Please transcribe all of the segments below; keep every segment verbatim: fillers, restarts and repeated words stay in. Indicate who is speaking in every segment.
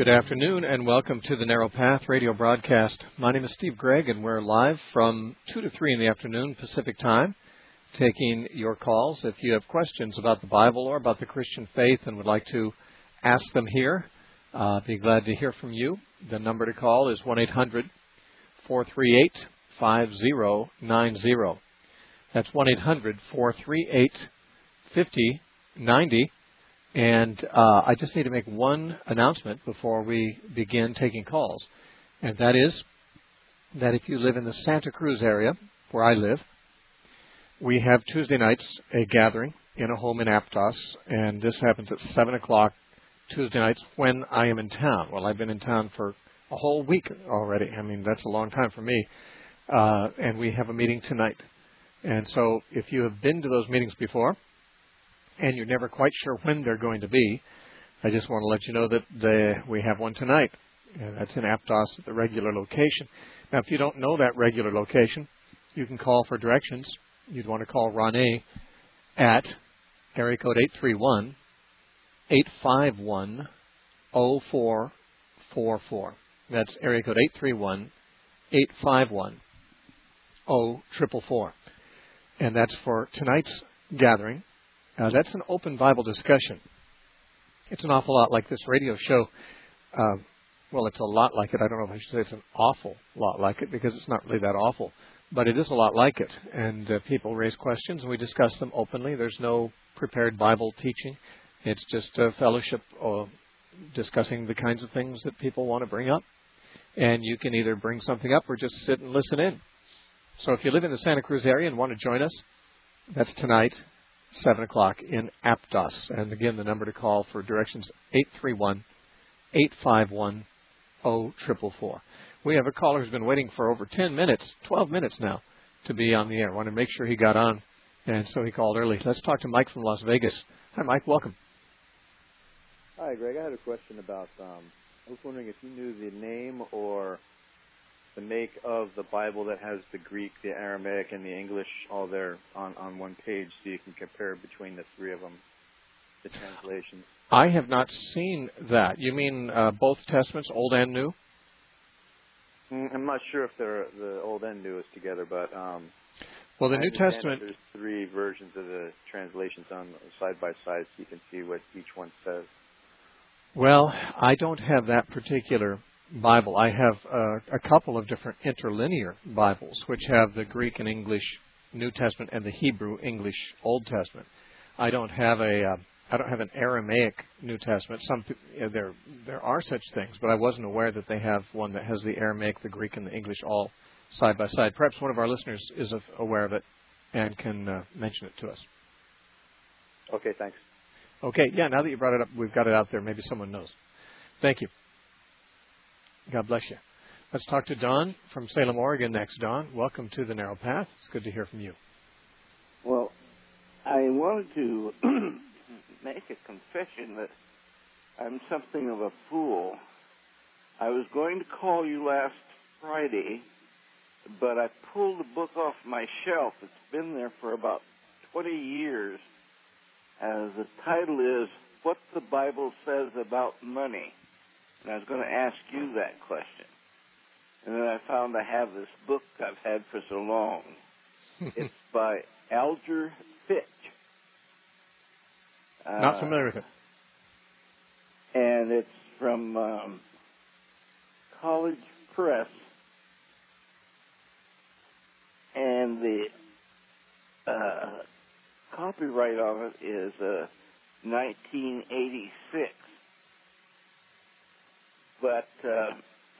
Speaker 1: Good afternoon and welcome to the Narrow Path radio broadcast. My name is Steve Gregg and we're live from two to three in the afternoon Pacific time, taking your calls. If you have questions about the Bible or about the Christian faith and would like to ask them here, uh, be glad to hear from you. The number to call is one eight hundred, four three eight, five zero nine zero. That's one eight hundred, four three eight, five zero nine zero. And uh, I just need to make one announcement before we begin taking calls. And that is that if you live in the Santa Cruz area, where I live, we have Tuesday nights a gathering in a home in Aptos. And this happens at seven o'clock Tuesday nights when I am in town. Well, I've been in town for a whole week already. I mean, that's a long time for me. Uh, and we have a meeting tonight. And so if you have been to those meetings before, and you're never quite sure when they're going to be, I just want to let you know that the, we have one tonight. And that's in Aptos at the regular location. Now, if you don't know that regular location, you can call for directions. You'd want to call Ronnie at area code eight three one, eight five one, zero four four four. That's area code eight three one, eight five one, zero four four four. And that's for tonight's gathering. Uh, that's an open Bible discussion. It's an awful lot like this radio show. Uh, well, it's a lot like it. I don't know if I should say it's an awful lot like it because it's not really that awful. But it is a lot like it. And uh, people raise questions and we discuss them openly. There's no prepared Bible teaching. It's just a fellowship uh, discussing the kinds of things that people want to bring up. And you can either bring something up or just sit and listen in. So if you live in the Santa Cruz area and want to join us, that's tonight, seven o'clock in Aptos. And again, the number to call for directions, eight three one, eight five one, zero four four four. We have a caller who's been waiting for over ten minutes, twelve minutes now, to be on the air. I want to make sure he got on, and so he called early. Let's talk to Mike from Las Vegas. Hi, Mike. Welcome.
Speaker 2: Hi, Greg. I had a question about, um, I was wondering if you knew the name or the make of the Bible that has the Greek, the Aramaic, and the English all there on, on one page so you can compare between the three of them, the translations.
Speaker 1: I have not seen that. You mean uh, both Testaments, Old and New?
Speaker 2: Mm, I'm not sure if they're the Old and New is together, but um,
Speaker 1: well, the
Speaker 2: I
Speaker 1: New Testament.
Speaker 2: There's three versions of the translations on side by side, so you can see what each one says.
Speaker 1: Well, I don't have that particular Bible. I have uh, a couple of different interlinear Bibles, which have the Greek and English New Testament and the Hebrew English Old Testament. I don't have a uh, I don't have an Aramaic New Testament. Some uh, there there are such things, but I wasn't aware that they have one that has the Aramaic, the Greek, and the English all side by side. Perhaps one of our listeners is aware of it and can uh, mention it to us.
Speaker 2: Okay, thanks.
Speaker 1: Okay, yeah. Now that you brought it up, we've got it out there. Maybe someone knows. Thank you. God bless you. Let's talk to Don from Salem, Oregon next. Don, welcome to the Narrow Path. It's good to hear from you.
Speaker 3: Well, I wanted to make a confession that I'm something of a fool. I was going to call you last Friday, but I pulled the book off my shelf. It's been there for about twenty years. As the title is, What the Bible Says About Money. And I was going to ask you that question. And then I found I have this book I've had for so long. It's by Alger Fitch. Uh,
Speaker 1: Not familiar with it.
Speaker 3: And it's from um, College Press. And the uh, copyright on it is uh, nineteen eighty-six. But uh,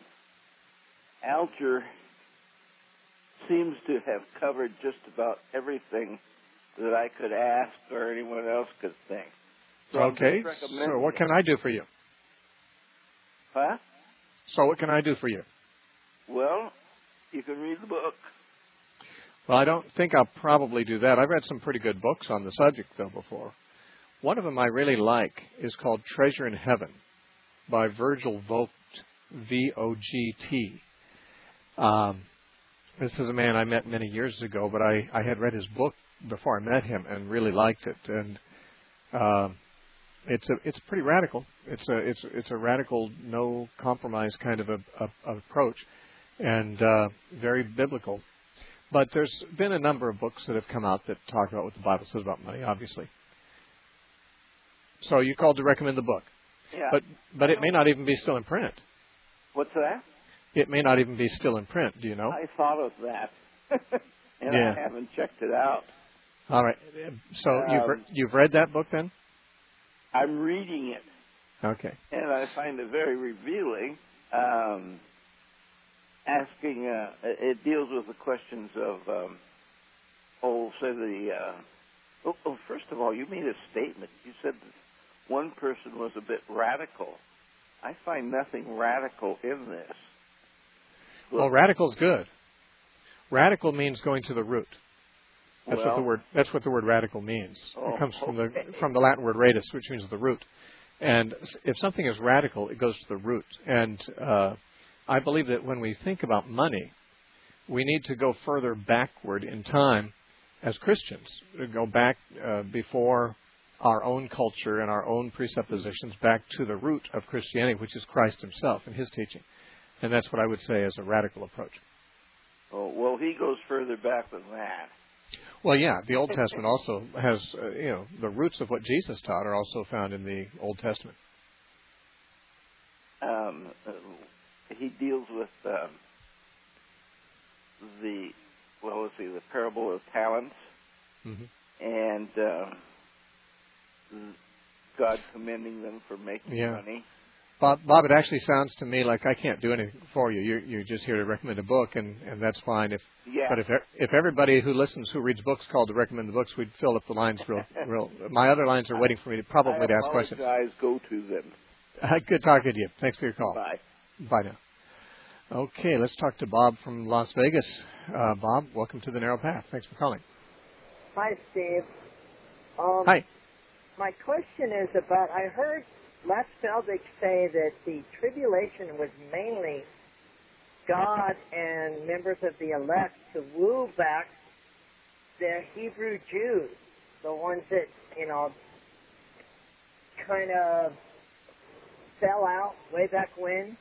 Speaker 3: Alger seems to have covered just about everything that I could ask or anyone else could think. So
Speaker 1: okay, so what can I do for you?
Speaker 3: Huh?
Speaker 1: So what can I do for you?
Speaker 3: Well, you can read the book.
Speaker 1: Well, I don't think I'll probably do that. I've read some pretty good books on the subject, though, before. One of them I really like is called Treasure in Heaven by Virgil Vogt, V O G T. Um, this is a man I met many years ago, but I, I had read his book before I met him and really liked it. And uh, it's a it's pretty radical. It's a it's it's a radical, no compromise kind of a, a, a approach, and uh, very biblical. But there's been a number of books that have come out that talk about what the Bible says about money, obviously. So you called to recommend the book.
Speaker 3: Yeah.
Speaker 1: But but it may not even be still in print.
Speaker 3: What's that?
Speaker 1: It may not even be still in print. Do you know?
Speaker 3: I thought of that, and
Speaker 1: yeah.
Speaker 3: I haven't checked it out.
Speaker 1: All right. So
Speaker 3: um,
Speaker 1: you've re- you've read that book then?
Speaker 3: I'm reading it.
Speaker 1: Okay.
Speaker 3: And I find it very revealing. Um, asking, uh, it deals with the questions of, um, oh, say the. Uh, oh, oh, first of all, you made a statement. You said that one person was a bit radical. I find nothing radical in this.
Speaker 1: Well, radical's good. Radical means going to the root. That's
Speaker 3: well,
Speaker 1: what the word. That's what the word radical means.
Speaker 3: Oh,
Speaker 1: it comes from
Speaker 3: okay.
Speaker 1: the from the Latin word radis, which means the root. And if something is radical, it goes to the root. And uh, I believe that when we think about money, we need to go further backward in time as Christians. Go back uh, before our own culture and our own presuppositions, back to the root of Christianity, which is Christ Himself and His teaching. And that's what I would say is a radical approach.
Speaker 3: Oh, well, he goes further back than that.
Speaker 1: Well, yeah, the Old Testament also has, uh, you know, the roots of what Jesus taught are also found in the Old Testament.
Speaker 3: Um, uh, he deals with um, the, well, let's see, the parable of talents,
Speaker 1: mm-hmm.
Speaker 3: and uh, God commending them for making
Speaker 1: yeah.
Speaker 3: money.
Speaker 1: Bob, Bob, it actually sounds to me like I can't do anything for you. You're, you're just here to recommend a book, and, and that's fine. If
Speaker 3: yeah.
Speaker 1: But if if everybody who listens, who reads books, called to recommend the books, we'd fill up the lines real. real. My other lines are waiting for me to probably
Speaker 3: I
Speaker 1: to ask questions.
Speaker 3: I apologize. Go to them.
Speaker 1: Uh, good talking to you. Thanks for your call.
Speaker 3: Bye.
Speaker 1: Bye now. Okay, let's talk to Bob from Las Vegas. Uh, Bob, welcome to the Narrow Path. Thanks for calling.
Speaker 4: Hi, Steve. Um,
Speaker 1: Hi.
Speaker 4: My question is about, I heard Les Feldick say that the tribulation was mainly God and members of the elect to woo back the Hebrew Jews, the ones that, you know, kind of fell out way back when.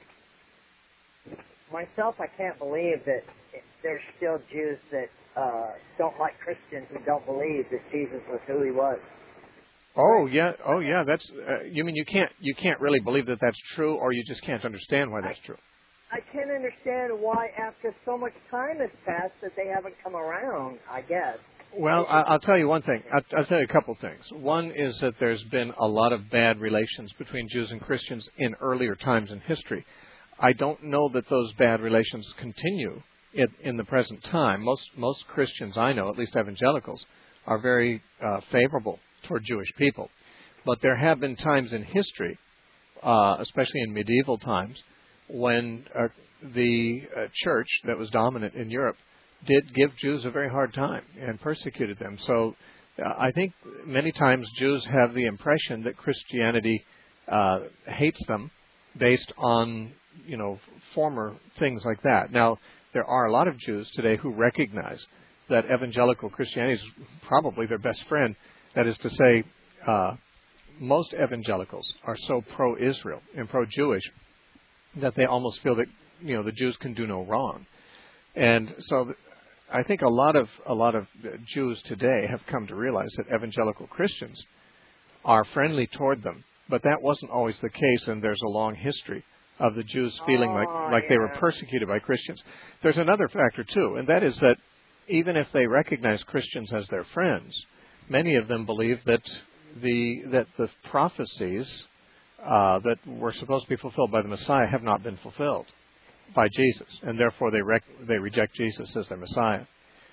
Speaker 4: Myself, I can't believe that there's still Jews that uh, don't like Christians and don't believe that Jesus was who He was.
Speaker 1: Oh yeah, oh yeah. That's uh, you mean you can't you can't really believe that that's true, or you just can't understand why that's
Speaker 4: I,
Speaker 1: true.
Speaker 4: I can't understand why, after so much time has passed, that they haven't come around. I guess.
Speaker 1: Well, I, I'll tell you one thing. I'll, I'll tell you a couple things. One is that there's been a lot of bad relations between Jews and Christians in earlier times in history. I don't know that those bad relations continue in, in the present time. Most most Christians I know, at least evangelicals, are very uh, favorable toward Jewish people. But there have been times in history, uh, especially in medieval times, when uh, the uh, church that was dominant in Europe did give Jews a very hard time and persecuted them. So uh, I think many times Jews have the impression that Christianity uh, hates them based on, you know, former things like that. Now, there are a lot of Jews today who recognize that evangelical Christianity is probably their best friend. That is to say, uh, most evangelicals are so pro-Israel and pro-Jewish that they almost feel that, you know, the Jews can do no wrong. And so th- I think a lot of a lot of Jews today have come to realize that evangelical Christians are friendly toward them. But that wasn't always the case, and there's a long history of the Jews feeling like,
Speaker 4: oh,
Speaker 1: like
Speaker 4: yeah.
Speaker 1: they were persecuted by Christians. There's another factor, too, and that is that even if they recognize Christians as their friends, many of them believe that the that the prophecies uh, that were supposed to be fulfilled by the Messiah have not been fulfilled by Jesus, and therefore they rec- they reject Jesus as their Messiah.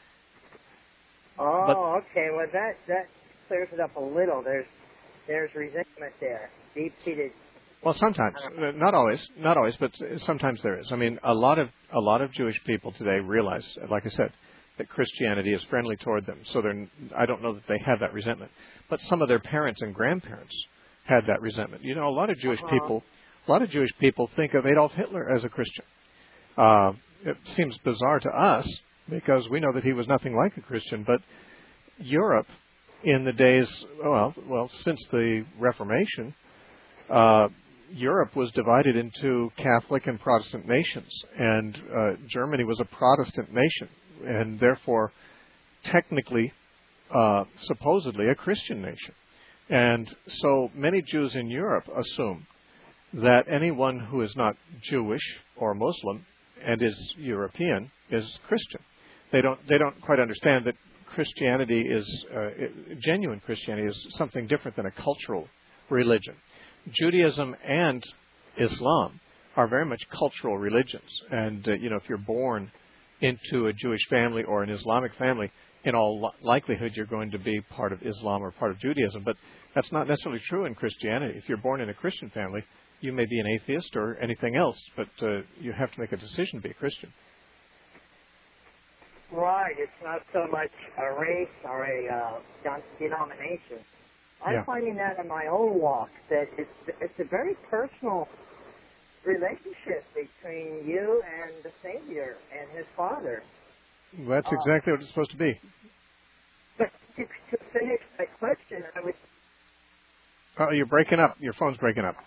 Speaker 4: Oh,
Speaker 1: but,
Speaker 4: okay. Well, that that clears it up a little. There's there's resentment there, deep-seated.
Speaker 1: Well, sometimes, not always, not always, but sometimes there is. I mean, a lot of a lot of Jewish people today realize, like I said, that Christianity is friendly toward them. So they're, I don't know that they have that resentment. But some of their parents and grandparents had that resentment. You know, a lot of Jewish
Speaker 4: uh-huh.
Speaker 1: people, a lot of Jewish people think of Adolf Hitler as a Christian. Uh, it seems bizarre to us because we know that he was nothing like a Christian. But Europe in the days, well, well, since the Reformation, uh, Europe was divided into Catholic and Protestant nations, and uh, Germany was a Protestant nation, and therefore technically, uh, supposedly, a Christian nation. And so many Jews in Europe assume that anyone who is not Jewish or Muslim and is European is Christian. They don't they don't quite understand that Christianity is uh, genuine Christianity is something different than a cultural religion. Judaism and Islam are very much cultural religions, and uh, you know, if you're born into a Jewish family or an Islamic family, in all li- likelihood you're going to be part of Islam or part of Judaism. But that's not necessarily true in Christianity. If you're born in a Christian family, you may be an atheist or anything else, but uh, you have to make a decision to be a Christian.
Speaker 4: Right. It's not so much a race or a uh, denomination. I'm
Speaker 1: Yeah.
Speaker 4: finding that in my own walk, that it's it's a very personal relationship between you and the Savior and His Father.
Speaker 1: Well, that's exactly what it's supposed to be.
Speaker 4: But to, to finish my question, I was...
Speaker 1: Oh, you're breaking up. Your phone's breaking up.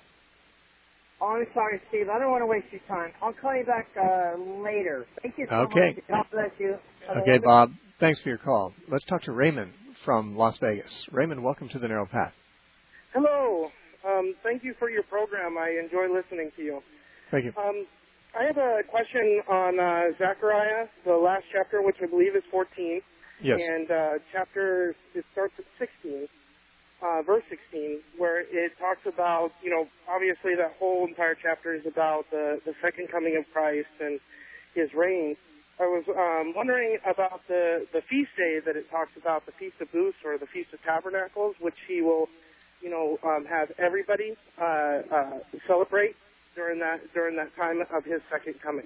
Speaker 4: Oh, I'm sorry, Steve. I don't want to waste your time. I'll call you back uh, later. Thank you so
Speaker 1: Okay.
Speaker 4: much. God bless you. Have a
Speaker 1: Okay,
Speaker 4: wonderful-
Speaker 1: Bob. Thanks for your call. Let's talk to Raymond from Las Vegas. Raymond, welcome to the Narrow Path.
Speaker 5: Hello. Um, thank you for your program. I enjoy listening to you.
Speaker 1: Thank you.
Speaker 5: Um, I have a question on uh, Zechariah, the last chapter, which I believe is fourteen.
Speaker 1: Yes.
Speaker 5: And uh, chapter, it starts at sixteen, uh, verse sixteen, where it talks about, you know, obviously that whole entire chapter is about the, the second coming of Christ and His reign. I was um, wondering about the, the feast day that it talks about, the Feast of Booths or the Feast of Tabernacles, which He will, you know, um, have everybody uh, uh, celebrate during that during that time of His second coming.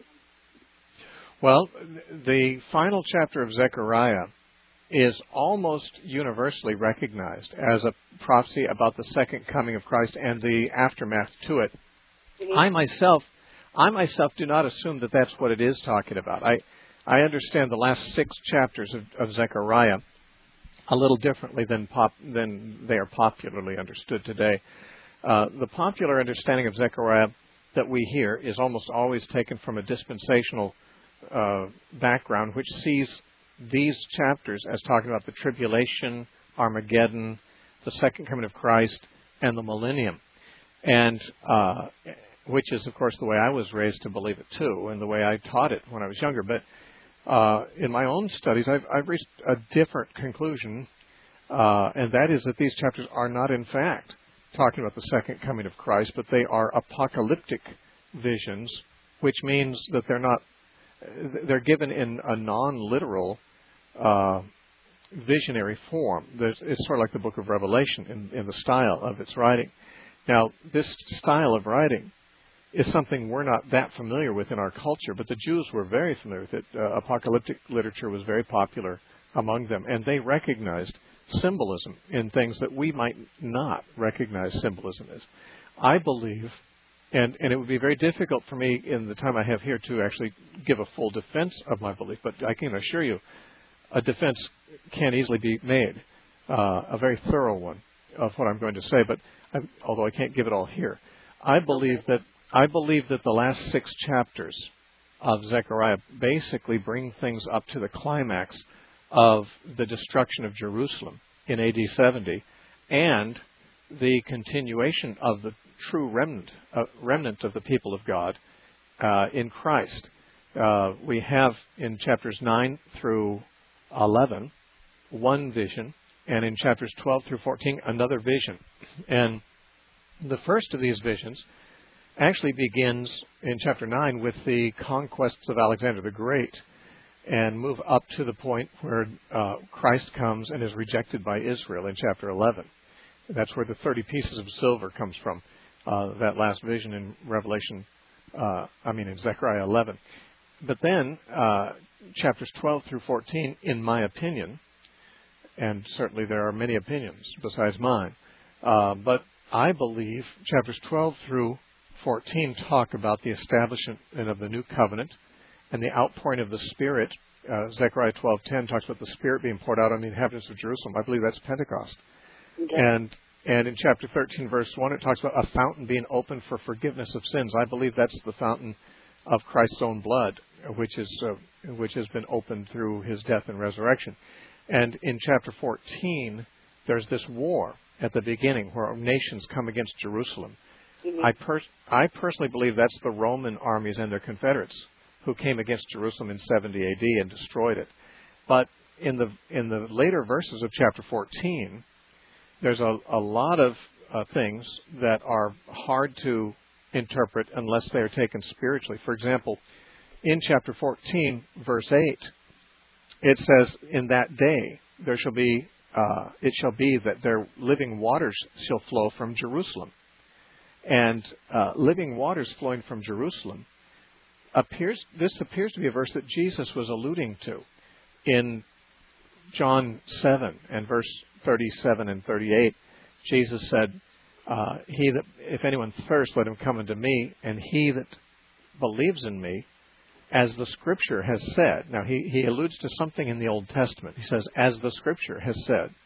Speaker 1: Well, the final chapter of Zechariah is almost universally recognized as a prophecy about the second coming of Christ and the aftermath to it.
Speaker 5: Mm-hmm.
Speaker 1: I myself, I myself do not assume that that's what it is talking about. I, I understand the last six chapters of, of Zechariah a little differently than pop, than they are popularly understood today. Uh, the popular understanding of Zechariah that we hear is almost always taken from a dispensational uh, background, which sees these chapters as talking about the tribulation, Armageddon, the second coming of Christ, and the millennium. And uh, which is, of course, the way I was raised to believe it, too, and the way I taught it when I was younger. But uh, in my own studies, I've, I've reached a different conclusion, uh, and that is that these chapters are not, in fact, talking about the second coming of Christ, but they are apocalyptic visions, which means that they're not, they're given in a non-literal uh, visionary form. There's, it's sort of like the book of Revelation in, in the style of its writing. Now, this style of writing is something we're not that familiar with in our culture, but the Jews were very familiar with it. Uh, apocalyptic literature was very popular among them, and they recognized symbolism in things that we might not recognize symbolism as. I believe, and, and it would be very difficult for me in the time I have here to actually give a full defense of my belief, but I can assure you a defense can easily be made, uh, a very thorough one of what I'm going to say, but I, although I can't give it all here. I believe that I believe that the last six chapters of Zechariah basically bring things up to the climax of the destruction of Jerusalem in A D seventy and the continuation of the true remnant, uh, remnant of the people of God uh, in Christ. Uh, we have in chapters nine through eleven one vision, and in chapters twelve through fourteen another vision. And the first of these visions actually begins in chapter nine with the conquests of Alexander the Great, and move up to the point where uh, Christ comes and is rejected by Israel in chapter eleven. That's where the thirty pieces of silver comes from, uh, that last vision in Revelation, uh, I mean in Zechariah eleven. But then uh, chapters twelve through fourteen, in my opinion, and certainly there are many opinions besides mine, uh, but I believe chapters twelve through fourteen talk about the establishment of the new covenant and the outpouring of the Spirit uh, Zechariah twelve ten talks about the Spirit being poured out on the inhabitants of Jerusalem. I believe that's Pentecost.
Speaker 5: Okay.
Speaker 1: And and in chapter thirteen, verse one, it talks about a fountain being opened for forgiveness of sins. I believe that's the fountain of Christ's own blood, which is uh, which has been opened through his death and resurrection. And in chapter fourteen, there's this war at the beginning where nations come against Jerusalem.
Speaker 5: Mm-hmm.
Speaker 1: I, per- I personally believe that's the Roman armies and their confederates who came against Jerusalem in seventy A D and destroyed it. But in the in the later verses of chapter fourteen, there's a, a lot of uh, things that are hard to interpret unless they are taken spiritually. For example, in chapter fourteen, verse eight, it says, "In that day there shall be, uh, it shall be that their living waters shall flow from Jerusalem." And uh, living waters flowing from Jerusalem appears. This appears to be a verse that Jesus was alluding to in John seven and verse thirty-seven and thirty-eight. Jesus said, uh, "He that if anyone thirsts, let him come unto me, and he that believes in me, as the Scripture has said." Now he he alludes to something in the Old Testament. He says, "As the Scripture has said,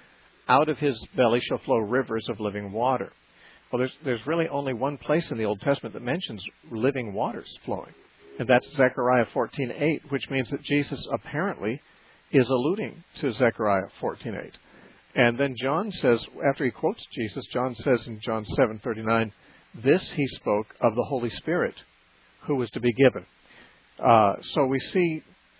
Speaker 1: out of his belly shall flow rivers of living water." Well, there's there's really only one place in the Old Testament that mentions living waters flowing, and that's Zechariah fourteen eight, which means that Jesus apparently is alluding to Zechariah fourteen eight. And then John says, after he quotes Jesus, John says in John seven thirty-nine, "This he spoke of the Holy Spirit, who was to be given." Uh, so we see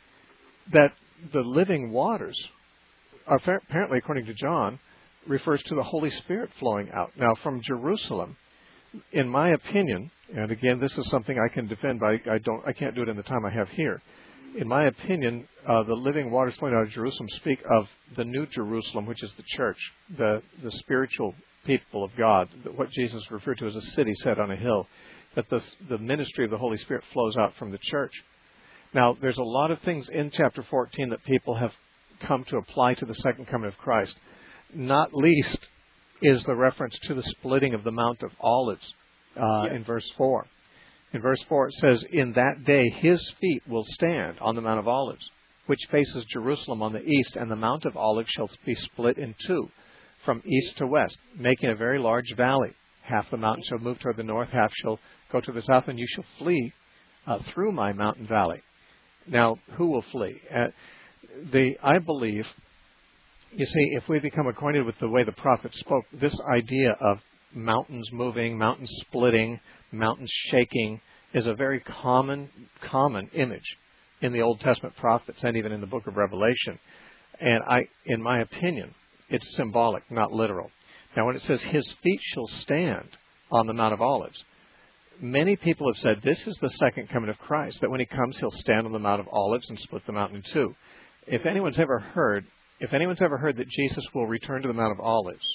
Speaker 1: that the living waters, apparently according to John, refers to the Holy Spirit flowing out. Now, from Jerusalem, in my opinion, and again, this is something I can defend, but I, I don't, I can't do it in the time I have here. In my opinion, uh, the living waters flowing out of Jerusalem speak of the New Jerusalem, which is the church, the the spiritual people of God, what Jesus referred to as a city set on a hill, that the the ministry of the Holy Spirit flows out from the church. Now, there's a lot of things in chapter fourteen that people have come to apply to the second coming of Christ. Not least is the reference to the splitting of the Mount of Olives uh, yes. in verse four. In verse four it says, "In that day his feet will stand on the Mount of Olives, which faces Jerusalem on the east, and the Mount of Olives shall be split in two, from east to west, making a very large valley. Half the mountain shall move toward the north, half shall go to the south, and you shall flee uh, through my mountain valley." Now, who will flee? Uh, the I believe... You see, if we become acquainted with the way the prophet spoke, this idea of mountains moving, mountains splitting, mountains shaking is a very common, common image in the Old Testament prophets and even in the book of Revelation. And I, in my opinion, it's symbolic, not literal. Now, when it says his feet shall stand on the Mount of Olives, many people have said this is the second coming of Christ, that when he comes, he'll stand on the Mount of Olives and split the mountain in two. If anyone's ever heard If anyone's ever heard that Jesus will return to the Mount of Olives,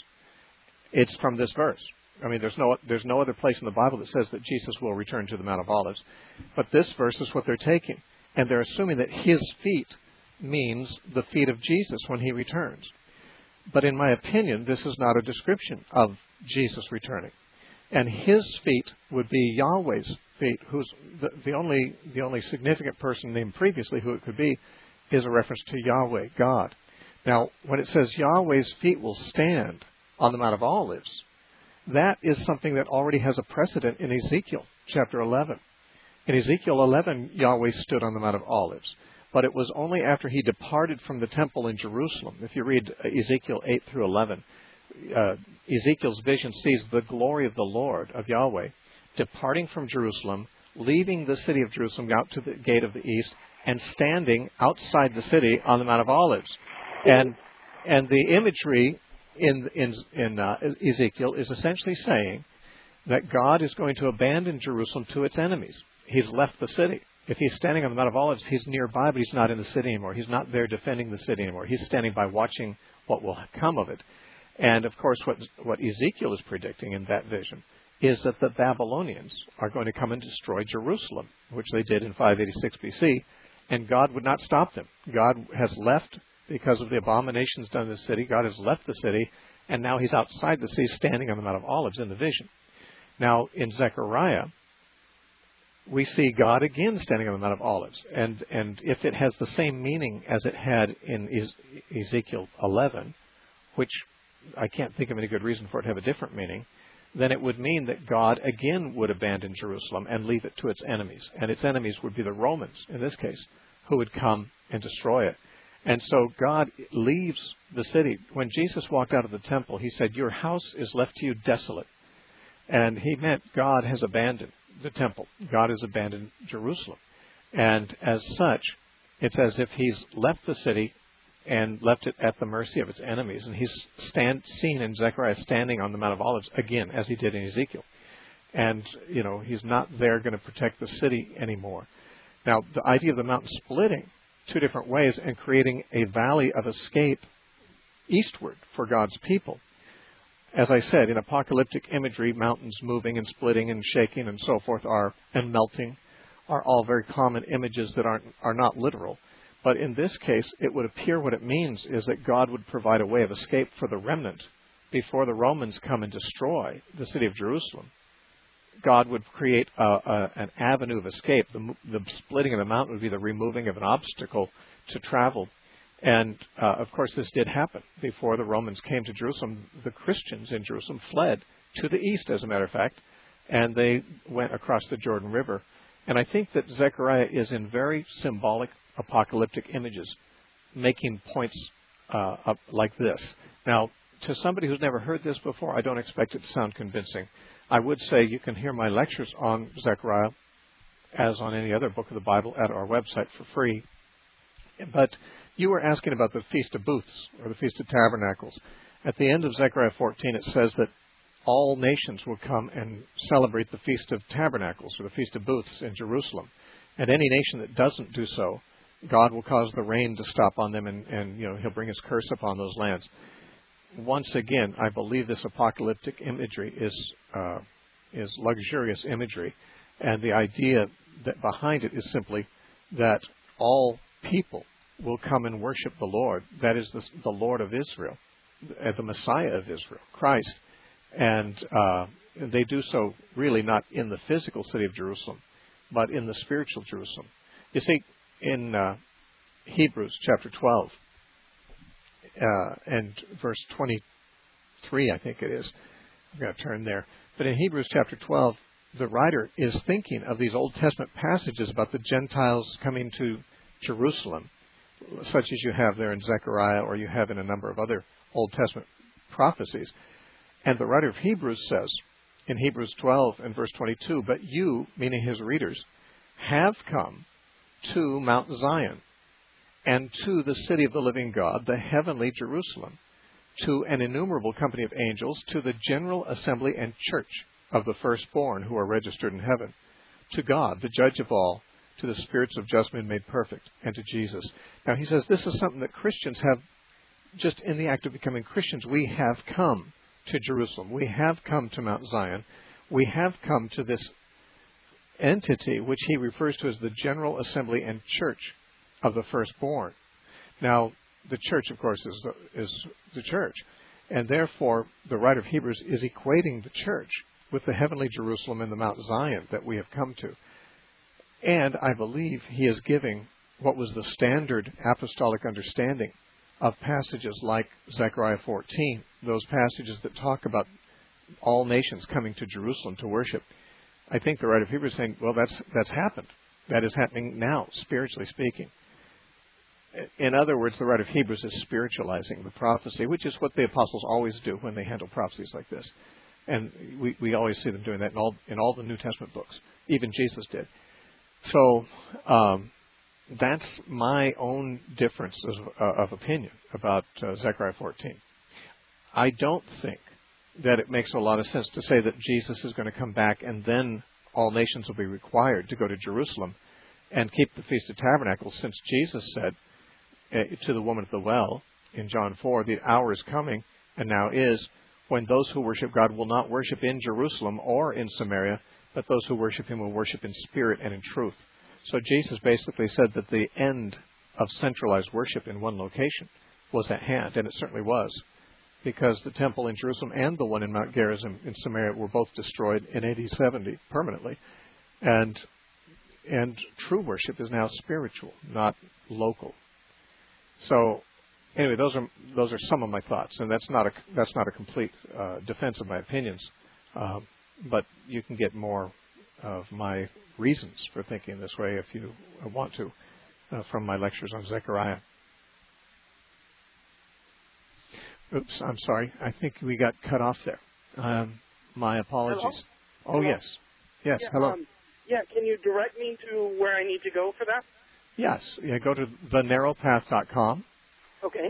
Speaker 1: it's from this verse. I mean, there's no there's no other place in the Bible that says that Jesus will return to the Mount of Olives. But this verse is what they're taking. And they're assuming that his feet means the feet of Jesus when he returns. But in my opinion, this is not a description of Jesus returning. And his feet would be Yahweh's feet, who's the, the only the only significant person named previously who it could be is a reference to Yahweh, God. Now, when it says Yahweh's feet will stand on the Mount of Olives, that is something that already has a precedent in Ezekiel chapter eleven. In Ezekiel eleven, Yahweh stood on the Mount of Olives, but it was only after he departed from the temple in Jerusalem. If you read Ezekiel eight through eleven, uh, Ezekiel's vision sees the glory of the Lord, of Yahweh, departing from Jerusalem, leaving the city of Jerusalem out to the gate of the east, and standing outside the city on the Mount of Olives. And and the imagery in in in uh, Ezekiel is essentially saying that God is going to abandon Jerusalem to its enemies. He's left the city. If he's standing on the Mount of Olives, he's nearby, but he's not in the city anymore. He's not there defending the city anymore. He's standing by watching what will come of it. And, of course, what what Ezekiel is predicting in that vision is that the Babylonians are going to come and destroy Jerusalem, which they did in five eighty-six B C, and God would not stop them. God has left. Because of the abominations done in the city, God has left the city, and now he's outside the city standing on the Mount of Olives in the vision. Now, in Zechariah, we see God again standing on the Mount of Olives. And, and if it has the same meaning as it had in Ezekiel eleven, which I can't think of any good reason for it to have a different meaning, then it would mean that God again would abandon Jerusalem and leave it to its enemies. And its enemies would be the Romans, in this case, who would come and destroy it. And so God leaves the city. When Jesus walked out of the temple, he said, "Your house is left to you desolate." And he meant God has abandoned the temple. God has abandoned Jerusalem. And as such, it's as if he's left the city and left it at the mercy of its enemies. And he's stand, seen in Zechariah standing on the Mount of Olives again, as he did in Ezekiel. And, you know, he's not there going to protect the city anymore. Now, the idea of the mountain splitting two different ways and creating a valley of escape eastward for God's people. As I said, in apocalyptic imagery, mountains moving and splitting and shaking and so forth are, and melting, are all very common images that aren't are not literal. But in this case, it would appear what it means is that God would provide a way of escape for the remnant before the Romans come and destroy the city of Jerusalem. God would create a, a, an avenue of escape. The, the splitting of the mountain would be the removing of an obstacle to travel. And, uh, of course, this did happen. Before the Romans came to Jerusalem, the Christians in Jerusalem fled to the east, as a matter of fact, and they went across the Jordan River. And I think that Zechariah is in very symbolic apocalyptic images, making points uh, up like this. Now, to somebody who's never heard this before, I don't expect it to sound convincing. I would say you can hear my lectures on Zechariah, as on any other book of the Bible, at our website for free. But you were asking about the Feast of Booths, or the Feast of Tabernacles. At the end of Zechariah fourteen, it says that all nations will come and celebrate the Feast of Tabernacles, or the Feast of Booths in Jerusalem. And any nation that doesn't do so, God will cause the rain to stop on them, and, and you know, he'll bring his curse upon those lands. Once again, I believe this apocalyptic imagery is uh, is luxurious imagery, and the idea that behind it is simply that all people will come and worship the Lord. That is the, the Lord of Israel, the Messiah of Israel, Christ, and uh, they do so really not in the physical city of Jerusalem, but in the spiritual Jerusalem. You see, in uh, Hebrews chapter twelve, Uh, and verse twenty-three, I think it is. I'm going to turn there. But in Hebrews chapter twelve, the writer is thinking of these Old Testament passages about the Gentiles coming to Jerusalem, such as you have there in Zechariah, or you have in a number of other Old Testament prophecies. And the writer of Hebrews says, in Hebrews twelve and verse twenty-two, "But you," meaning his readers, "have come to Mount Zion, and to the city of the living God, the heavenly Jerusalem, to an innumerable company of angels, to the general assembly and church of the firstborn who are registered in heaven, to God, the judge of all, to the spirits of just men made perfect, and to Jesus." Now he says this is something that Christians have, just in the act of becoming Christians, we have come to Jerusalem. We have come to Mount Zion. We have come to this entity which he refers to as the general assembly and church of the firstborn. Now, the church, of course, is the, is the church. And therefore, the writer of Hebrews is equating the church with the heavenly Jerusalem and the Mount Zion that we have come to. And I believe he is giving what was the standard apostolic understanding of passages like Zechariah fourteen, those passages that talk about all nations coming to Jerusalem to worship. I think the writer of Hebrews is saying, well, that's that's happened. That is happening now, spiritually speaking. In other words, the writer of Hebrews is spiritualizing the prophecy, which is what the apostles always do when they handle prophecies like this. And we, we always see them doing that in all in all the New Testament books. Even Jesus did. So um, that's my own difference of, uh, of opinion about uh, Zechariah fourteen. I don't think that it makes a lot of sense to say that Jesus is going to come back and then all nations will be required to go to Jerusalem and keep the Feast of Tabernacles, since Jesus said uh, to the woman at the well in John four, the hour is coming, and now is, when those who worship God will not worship in Jerusalem or in Samaria, but those who worship him will worship in spirit and in truth. So Jesus basically said that the end of centralized worship in one location was at hand, and it certainly was, because the temple in Jerusalem and the one in Mount Gerizim in Samaria were both destroyed in A D seventy permanently. And and true worship is now spiritual, not local. So, anyway, those are those are some of my thoughts, and that's not a that's not a complete uh, defense of my opinions, uh, but you can get more of my reasons for thinking this way if you want to uh, from my lectures on Zechariah. Oops, I'm sorry. I think we got cut off there. Um, my apologies.
Speaker 5: Hello?
Speaker 1: Oh,
Speaker 5: Hello?
Speaker 1: yes. Yes,
Speaker 5: yeah,
Speaker 1: hello.
Speaker 5: Um, yeah, can you direct me to where I need to go for that?
Speaker 1: Yes. Yeah, go to the narrow path dot com.
Speaker 5: Okay.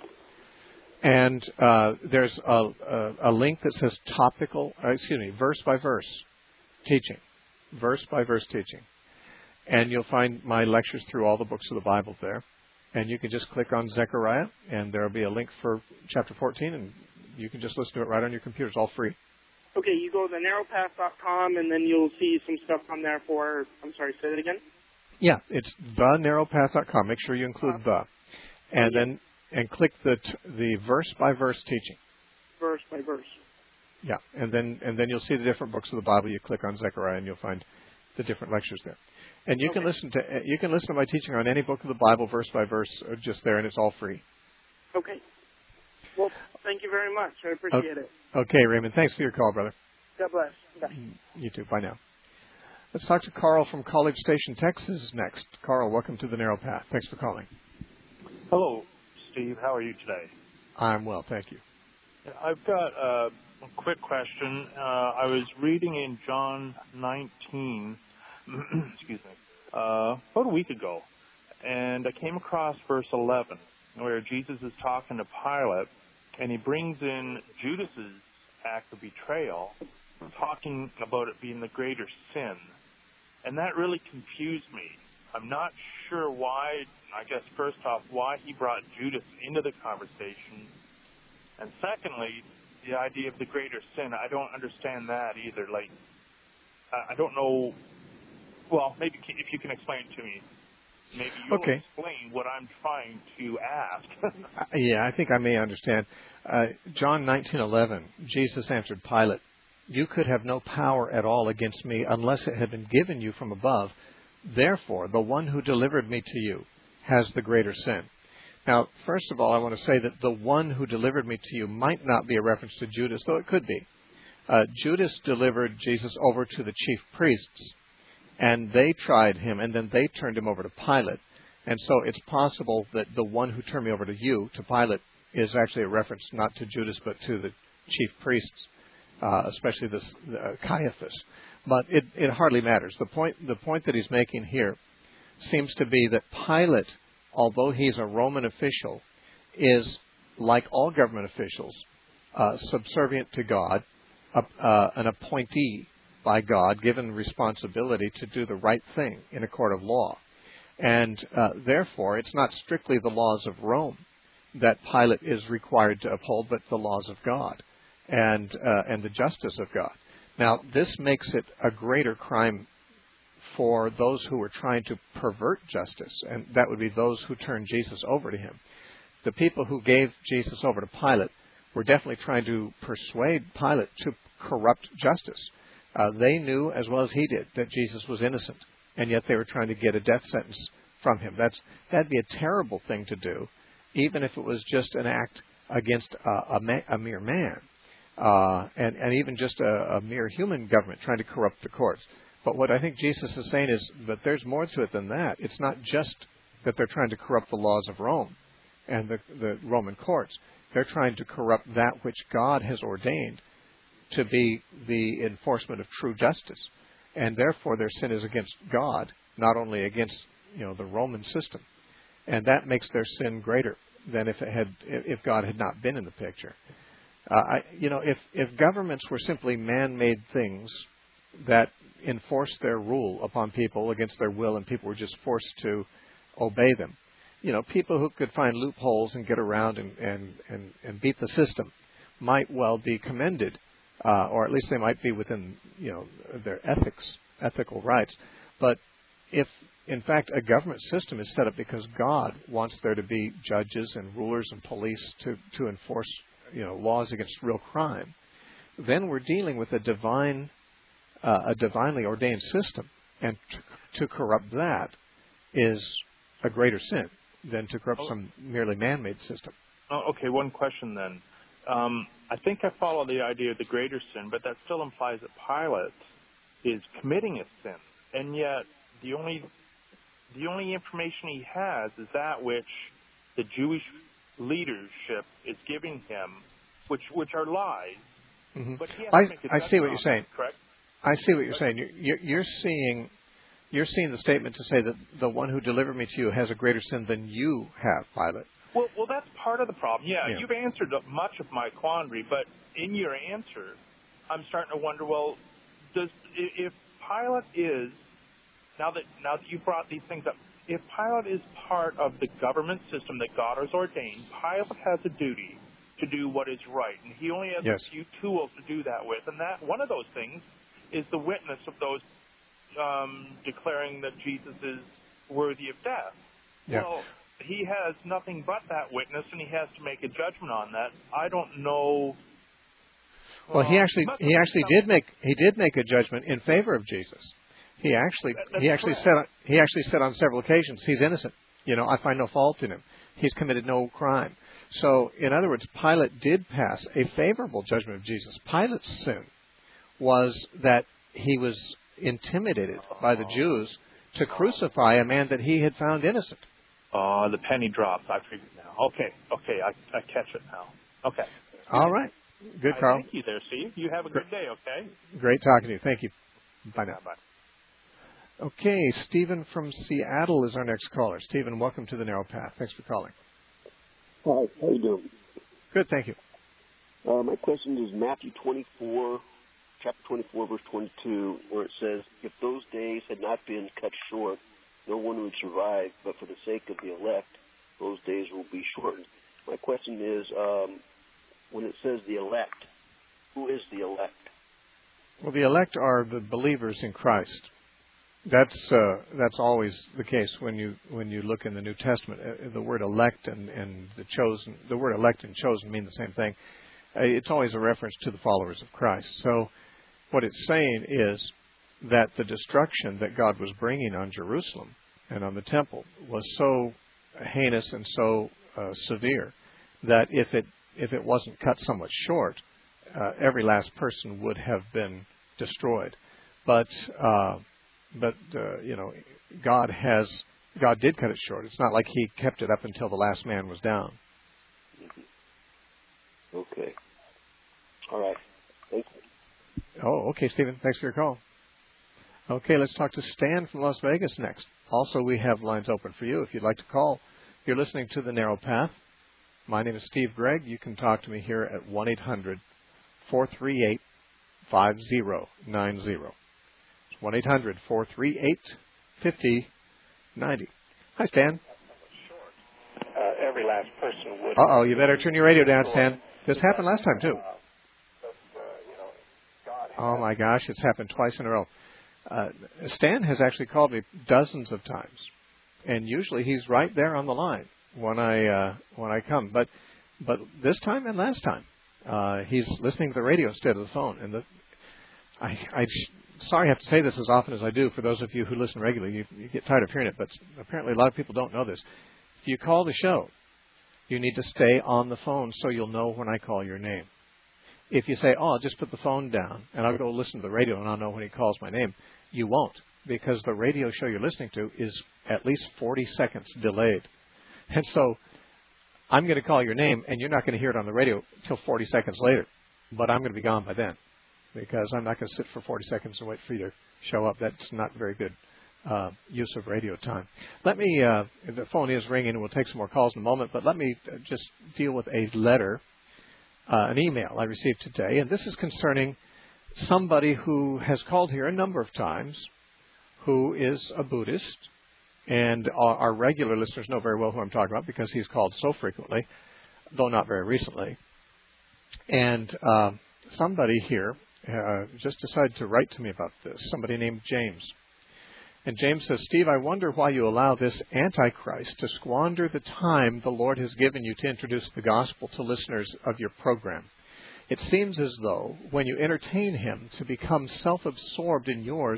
Speaker 1: And uh, there's a, a, a link that says topical, uh, excuse me, verse by verse teaching. Verse by verse teaching. And you'll find my lectures through all the books of the Bible there. And you can just click on Zechariah, and there will be a link for chapter fourteen, and you can just listen to it right on your computer. It's all free.
Speaker 5: Okay, you go to the narrow path dot com, and then you'll see some stuff on there for, I'm sorry, say that again?
Speaker 1: Yeah, it's the narrow path dot com. Make sure you include uh, the. And
Speaker 5: yeah.
Speaker 1: then and click the t- the verse by verse teaching.
Speaker 5: Verse by verse.
Speaker 1: Yeah, and then and then you'll see the different books of the Bible. You click on Zechariah, and you'll find the different lectures there. And you
Speaker 5: okay.
Speaker 1: can listen to you can listen to my teaching on any book of the Bible, verse by verse, just there, and it's all free.
Speaker 5: Okay. Well, thank you very much. I appreciate
Speaker 1: okay.
Speaker 5: it.
Speaker 1: Okay, Raymond. Thanks for your call, brother.
Speaker 5: God bless. Bye.
Speaker 1: You too. Bye now. Let's talk to Carl from College Station, Texas next. Carl, welcome to the Narrow Path. Thanks for calling.
Speaker 6: Hello, Steve. How are you today?
Speaker 1: I'm well, thank you.
Speaker 6: I've got uh, a quick question. Uh, I was reading in John nineteen, excuse me, uh, about a week ago, and I came across verse eleven, where Jesus is talking to Pilate, and he brings in Judas's act of betrayal, talking about it being the greater sin. And that really confused me. I'm not sure why, I guess first off, why he brought Judas into the conversation. And secondly, the idea of the greater sin, I don't understand that either. Like, I don't know, well, maybe if you can explain it to me. Maybe you'll
Speaker 1: okay.
Speaker 6: explain what I'm trying to ask.
Speaker 1: uh, yeah, I think I may understand. Uh, John nineteen eleven, Jesus answered Pilate, "You could have no power at all against me unless it had been given you from above. Therefore, the one who delivered me to you has the greater sin." Now, first of all, I want to say that the one who delivered me to you might not be a reference to Judas, though it could be. Uh, Judas delivered Jesus over to the chief priests, and they tried him, and then they turned him over to Pilate. And so it's possible that the one who turned me over to you, to Pilate, is actually a reference not to Judas, but to the chief priests, uh, especially this uh, Caiaphas. But it, it hardly matters. The point, the point that he's making here seems to be that Pilate, although he's a Roman official, is, like all government officials, uh, subservient to God, uh, uh, an appointee by God, given responsibility to do the right thing in a court of law. And uh, therefore, it's not strictly the laws of Rome that Pilate is required to uphold, but the laws of God and uh, and the justice of God. Now, this makes it a greater crime for those who were trying to pervert justice, and that would be those who turned Jesus over to him. The people who gave Jesus over to Pilate were definitely trying to persuade Pilate to corrupt justice. Uh, they knew, as well as he did, that Jesus was innocent, and yet they were trying to get a death sentence from him. That's that'd be a terrible thing to do, even if it was just an act against a, a, ma- a mere man, uh, and, and even just a, a mere human government trying to corrupt the courts. But what I think Jesus is saying is that there's more to it than that. It's not just that they're trying to corrupt the laws of Rome and the, the Roman courts. They're trying to corrupt that which God has ordained to be the enforcement of true justice. And therefore their sin is against God, not only against, you know, the Roman system. And that makes their sin greater than if it had if God had not been in the picture. Uh, I, you know, if, if governments were simply man-made things that enforced their rule upon people against their will, and people were just forced to obey them, you know, people who could find loopholes and get around and, and, and, and beat the system might well be commended, uh, or at least they might be within, you know, their ethics, ethical rights. But if, in fact, a government system is set up because God wants there to be judges and rulers and police to, to enforce, you know, laws against real crime, then we're dealing with a divine, uh, a divinely ordained system, And t- to corrupt that is a greater sin than to corrupt
Speaker 6: oh.
Speaker 1: some merely man-made system.
Speaker 6: Oh, okay, one question then. Um, I think I follow the idea of the greater sin, but that still implies that Pilate is committing a sin, and yet the only the only information he has is that which the Jewish leadership is giving him, which which are lies.
Speaker 1: Mm-hmm.
Speaker 6: But he has
Speaker 1: I,
Speaker 6: to make a
Speaker 1: I see what you're
Speaker 6: judgment
Speaker 1: saying.
Speaker 6: on that, correct?
Speaker 1: I see what you're saying. You're, you're, you're seeing you're seeing the statement to say that the one who delivered me to you has a greater sin than you have, Pilate.
Speaker 6: Well, well, that's part of the problem. Yeah,
Speaker 1: yeah,
Speaker 6: you've answered much of my quandary, but in your answer, I'm starting to wonder. Well, does if Pilate is now that now that you brought these things up, if Pilate is part of the government system that God has ordained, Pilate has a duty to do what is right, and he only has
Speaker 1: yes.
Speaker 6: a few tools to do that with, and that one of those things is the witness of those um, declaring that Jesus is worthy of death.
Speaker 1: Yeah.
Speaker 6: Well, he has nothing but that witness, and he has to make a judgment on that. I don't know.
Speaker 1: Well,
Speaker 6: uh,
Speaker 1: he actually he actually did make he did make a judgment in favor of Jesus. He actually
Speaker 6: that,
Speaker 1: he actually
Speaker 6: correct.
Speaker 1: said he actually said on several occasions he's innocent. You know, I find no fault in him. He's committed no crime. So, in other words, Pilate did pass a favorable judgment of Jesus. Pilate's sin was that he was intimidated by the Jews to crucify a man that he had found innocent.
Speaker 6: Oh, uh, the penny drops. I figured now. Okay, okay, I, I catch it now. Okay.
Speaker 1: All right. Good,
Speaker 6: I
Speaker 1: Carl.
Speaker 6: Thank you there, Steve. You have a good day, okay?
Speaker 1: Great talking to you. Thank you. Bye now.
Speaker 6: Bye-bye.
Speaker 1: Okay, Stephen from Seattle is our next caller. Stephen, welcome to the Narrow Path. Thanks for calling.
Speaker 7: Hi, how you doing?
Speaker 1: Good, thank you.
Speaker 7: Uh, my question is Matthew twenty-four, chapter twenty-four, verse twenty-two, where it says, "If those days had not been cut short, no one would survive, but for the sake of the elect, those days will be shortened." My question is, um, when it says the elect, who is the elect?
Speaker 1: Well, the elect are the believers in Christ. That's uh, that's always the case when you when you look in the New Testament. Uh, the word elect and, and the chosen, the word elect and chosen mean the same thing. Uh, it's always a reference to the followers of Christ. So what it's saying is that the destruction that God was bringing on Jerusalem and on the temple was so heinous and so uh, severe that if it if it wasn't cut somewhat short, uh, every last person would have been destroyed. But uh, But, uh, you know, God has, God did cut it short. It's not like he kept it up until the last man was down.
Speaker 7: Mm-hmm. Okay. All right. Thank you.
Speaker 1: Oh, okay, Stephen. Thanks for your call. Okay, let's talk to Stan from Las Vegas next. Also, we have lines open for you if you'd like to call. You're listening to The Narrow Path. My name is Steve Gregg. You can talk to me here at one eight hundred four three eight five zero nine zero. one eight hundred four three eight five zero nine zero. Hi, Stan.
Speaker 8: Uh, every last person would.
Speaker 1: Uh-oh, you better turn your radio down, Stan. This happened last time, too. Oh, my gosh, it's happened twice in a row. Uh, Stan has actually called me dozens of times, and usually he's right there on the line when I uh, when I come. But but this time and last time, uh, he's listening to the radio instead of the phone. And the I, I sorry I have to say this as often as I do. For those of you who listen regularly, you, you get tired of hearing it, but apparently a lot of people don't know this. If you call the show, you need to stay on the phone so you'll know when I call your name. If you say, oh, I'll just put the phone down and I'll go listen to the radio and I'll know when he calls my name, you won't, because the radio show you're listening to is at least forty seconds delayed. And so I'm going to call your name and you're not going to hear it on the radio until forty seconds later, but I'm going to be gone by then, because I'm not going to sit for forty seconds and wait for you to show up. That's not very good uh, use of radio time. Let me, uh, the phone is ringing and we'll take some more calls in a moment, but let me just deal with a letter, uh, an email I received today. And this is concerning somebody who has called here a number of times, who is a Buddhist. And our, our regular listeners know very well who I'm talking about because he's called so frequently, though not very recently. And uh, somebody here Uh, just decided to write to me about this, somebody named James. And James says, Steve, I wonder why you allow this Antichrist to squander the time the Lord has given you to introduce the gospel to listeners of your program. It seems as though when you entertain him to become self-absorbed in yours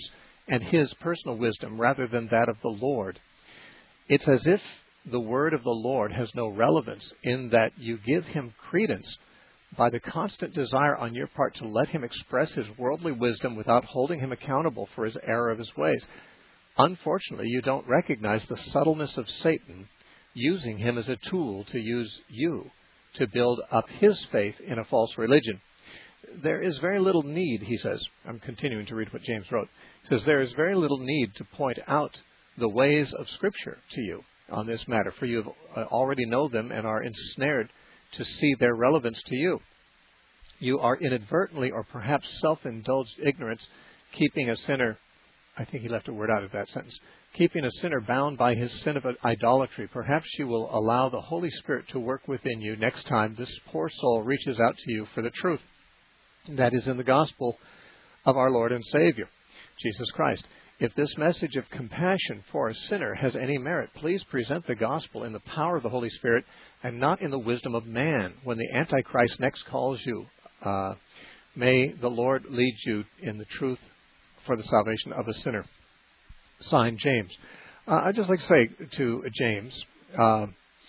Speaker 1: and his personal wisdom rather than that of the Lord. It's as if the word of the Lord has no relevance in that you give him credence by the constant desire on your part to let him express his worldly wisdom without holding him accountable for his error of his ways. Unfortunately, you don't recognize the subtleness of Satan using him as a tool to use you to build up his faith in a false religion. There is very little need, he says, I'm continuing to read what James wrote, he says, there is very little need to point out the ways of Scripture to you on this matter, for you have already know them and are ensnared to see their relevance to you. You are inadvertently or perhaps self-indulged ignorance keeping a sinner, I think he left a word out of that sentence, keeping a sinner bound by his sin of idolatry. Perhaps you will allow the Holy Spirit to work within you next time this poor soul reaches out to you for the truth. That is in the gospel of our Lord and Savior, Jesus Christ. If this message of compassion for a sinner has any merit, please present the gospel in the power of the Holy Spirit and not in the wisdom of man. When the Antichrist next calls you, uh, may the Lord lead you in the truth for the salvation of a sinner. Signed, James. Uh, I'd just like to say to James, uh,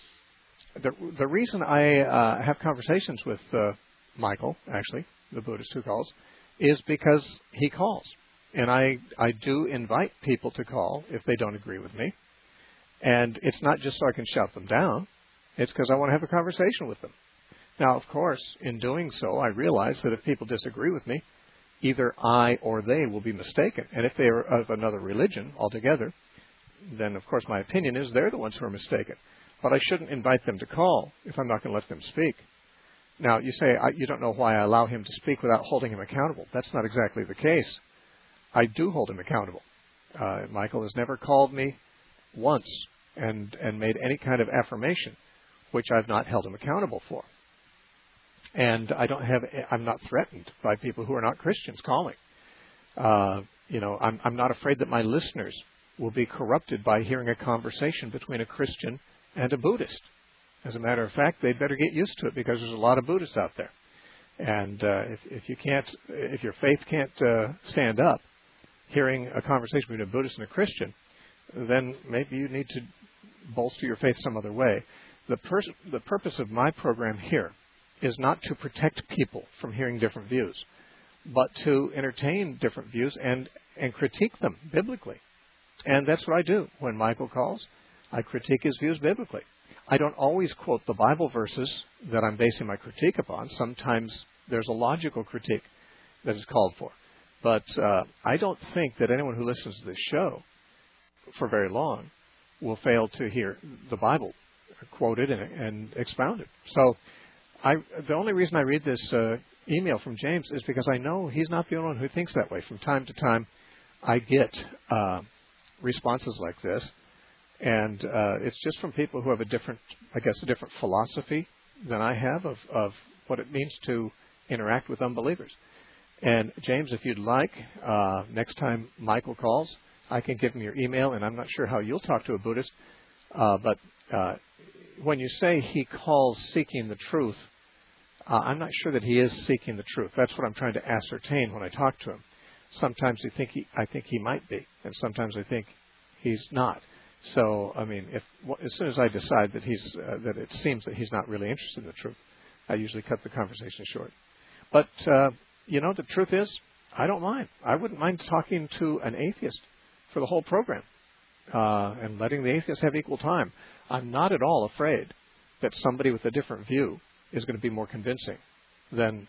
Speaker 1: the, the reason I uh, have conversations with uh, Michael, actually, the Buddhist who calls, is because he calls. And I, I do invite people to call if they don't agree with me. And it's not just so I can shout them down. It's because I want to have a conversation with them. Now, of course, in doing so, I realize that if people disagree with me, either I or they will be mistaken. And if they are of another religion altogether, then, of course, my opinion is they're the ones who are mistaken. But I shouldn't invite them to call if I'm not going to let them speak. Now, you say I, you don't know why I allow him to speak without holding him accountable. That's not exactly the case. I do hold him accountable. Uh, Michael has never called me once and, and made any kind of affirmation which I've not held him accountable for. And I don't have, I'm not threatened by people who are not Christians calling. Uh, you know, I'm, I'm not afraid that my listeners will be corrupted by hearing a conversation between a Christian and a Buddhist. As a matter of fact, they'd better get used to it because there's a lot of Buddhists out there. And uh, if, if you can't, if your faith can't uh, stand up, hearing a conversation between a Buddhist and a Christian, then maybe you need to bolster your faith some other way. The, pers- the purpose of my program here is not to protect people from hearing different views, but to entertain different views and, and critique them biblically. And that's what I do. When Michael calls, I critique his views biblically. I don't always quote the Bible verses that I'm basing my critique upon. Sometimes there's a logical critique that is called for. But uh, I don't think that anyone who listens to this show for very long will fail to hear the Bible quoted and, and expounded. So I, the only reason I read this uh, email from James is because I know he's not the only one who thinks that way. From time to time, I get uh, responses like this, and uh, it's just from people who have a different, I guess, a different philosophy than I have of, of what it means to interact with unbelievers. And James, if you'd like, uh, next time Michael calls, I can give him your email, and I'm not sure how you'll talk to a Buddhist, uh, but uh, when you say he calls seeking the truth, uh, I'm not sure that he is seeking the truth. That's what I'm trying to ascertain when I talk to him. Sometimes I think he, I think he might be, and sometimes I think he's not. So, I mean, if as soon as I decide that he's uh, that it seems that he's not really interested in the truth, I usually cut the conversation short. But uh, you know, the truth is, I don't mind. I wouldn't mind talking to an atheist for the whole program uh, and letting the atheist have equal time. I'm not at all afraid that somebody with a different view is going to be more convincing than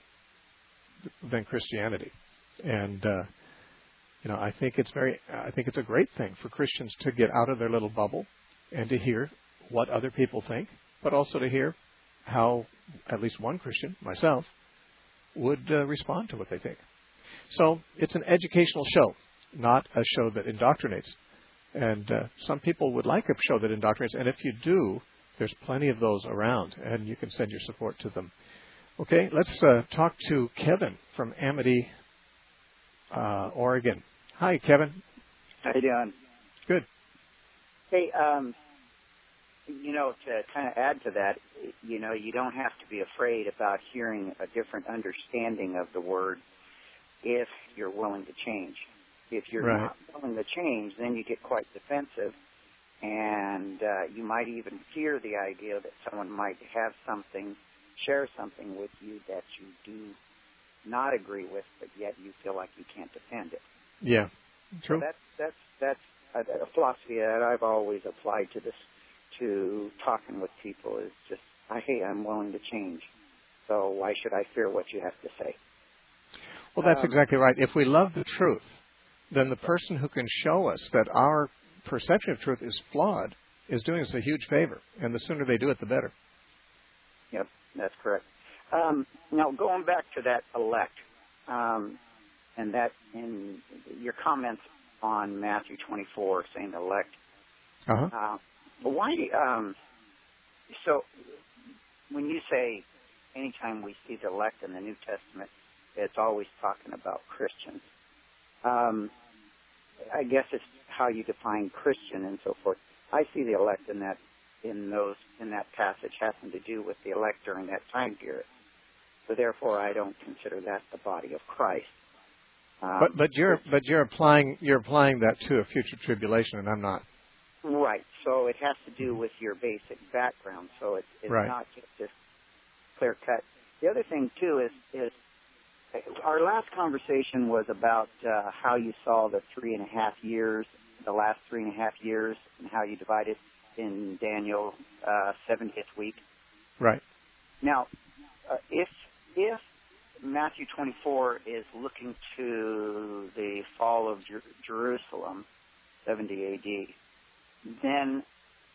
Speaker 1: than Christianity. And uh, you know, I think it's very, I think it's a great thing for Christians to get out of their little bubble and to hear what other people think, but also to hear how at least one Christian, myself, would uh, respond to what they think. So it's an educational show, not a show that indoctrinates. And uh, some people would like a show that indoctrinates, and if you do, there's plenty of those around, and you can send your support to them. Okay, let's uh, talk to Kevin from Amity, uh, Oregon. Hi, Kevin.
Speaker 9: How you doing?
Speaker 1: Good.
Speaker 9: Hey, um, you know, to kind of add to that, you know, you don't have to be afraid about hearing a different understanding of the word if you're willing to change. If you're
Speaker 1: right.
Speaker 9: not willing to change, then you get quite defensive, and uh, you might even fear the idea that someone might have something, share something with you that you do not agree with, but yet you feel like you can't defend it.
Speaker 1: Yeah, true.
Speaker 9: So that's that's that's a, a philosophy that I've always applied to this, to talking with people. Is just, hey, I'm willing to change. So why should I fear what you have to say?
Speaker 1: Well, that's
Speaker 9: um,
Speaker 1: exactly right. If we love the truth, then the person who can show us that our perception of truth is flawed is doing us a huge favor. And the sooner they do it, the better.
Speaker 9: Yep, that's correct. Um, now, going back to that elect, um, and that in your comments on Matthew twenty-four, saying elect.
Speaker 1: Uh-huh.
Speaker 9: Uh, why? Um, so, when you say anytime we see the elect in the New Testament, it's always talking about Christians. Um, I guess it's how you define Christian and so forth. I see the elect in that in those in that passage having to do with the elect during that time period. So therefore, I don't consider that the body of Christ. Um,
Speaker 1: but but you're but you're applying you're applying that to a future tribulation, and I'm not.
Speaker 9: Right. So it has to do with your basic background. So it's, it's
Speaker 1: right.
Speaker 9: not just this clear cut. The other thing too is is our last conversation was about uh, how you saw the three and a half years, the last three and a half years, and how you divided in Daniel uh, seventieth week.
Speaker 1: Right.
Speaker 9: Now, uh, if if Matthew twenty-four is looking to the fall of Jer- Jerusalem, seventy A D, then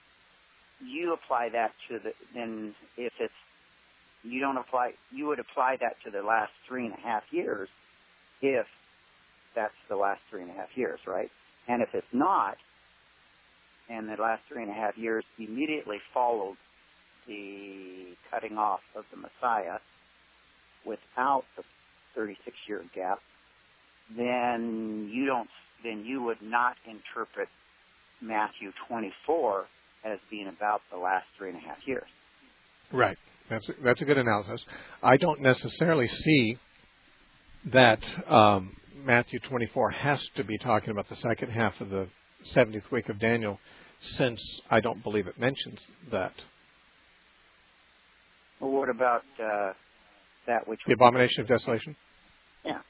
Speaker 9: you apply that to the. Then if it's you don't apply, you would apply that to the last three and a half years, if that's the last three and a half years, right? And if it's not, and the last three and a half years immediately followed the cutting off of the Messiah without the thirty-six year gap, then you don't, then you would not interpret Matthew twenty-four as being about the last three and a half years.
Speaker 1: Right. That's a, that's a good analysis. I don't necessarily see that um, Matthew twenty-four has to be talking about the second half of the seventieth week of Daniel, since I don't believe it mentions that.
Speaker 9: Well, what about uh, that which...
Speaker 1: The abomination of desolation?
Speaker 9: Yeah.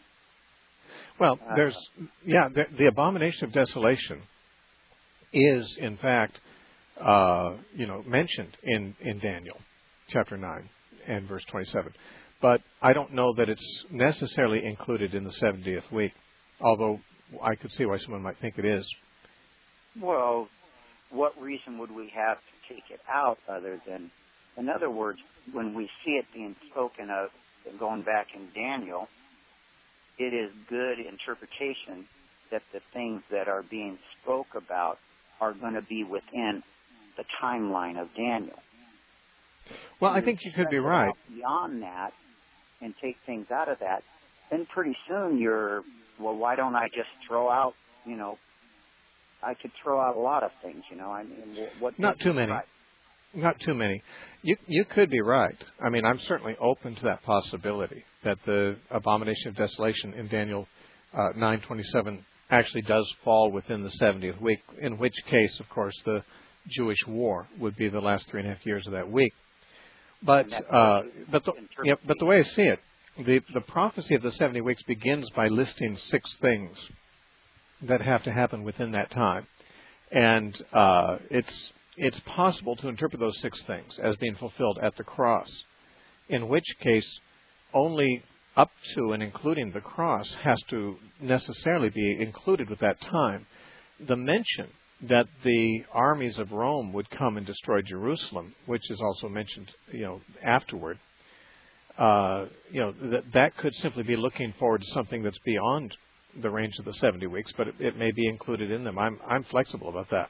Speaker 1: Well,
Speaker 9: Uh,
Speaker 1: there's... Yeah, the, the abomination of desolation is, in fact, uh, you know, mentioned in, in Daniel chapter nine and verse twenty-seven. But I don't know that it's necessarily included in the seventieth week, although I could see why someone might think it is.
Speaker 9: Well, what reason would we have to take it out other than, in other words, when we see it being spoken of, going back in Daniel, it is good interpretation that the things that are being spoke about are going to be within the timeline of Daniel.
Speaker 1: Well, I think you could be right.
Speaker 9: Beyond that, and take things out of that, then pretty soon you're, well, why don't I just throw out, you know, I could throw out a lot of things, you know. I mean, what?
Speaker 1: Not too many.
Speaker 9: Right?
Speaker 1: Not too many. You you could be right. I mean, I'm certainly open to that possibility that the abomination of desolation in Daniel uh, nine twenty-seven actually does fall within the seventieth week. In which case, of course, the Jewish war would be the last three and a half years of that week. But uh, but the yeah, but the way I see it, the the prophecy of the seventy weeks begins by listing six things that have to happen within that time, and uh, it's it's possible to interpret those six things as being fulfilled at the cross. In which case, only up to and including the cross has to necessarily be included with that time. The mention that the armies of Rome would come and destroy Jerusalem, which is also mentioned, you know, afterward, uh, you know, that that could simply be looking forward to something that's beyond the range of the seventy weeks, but it, it may be included in them. I'm I'm flexible about that.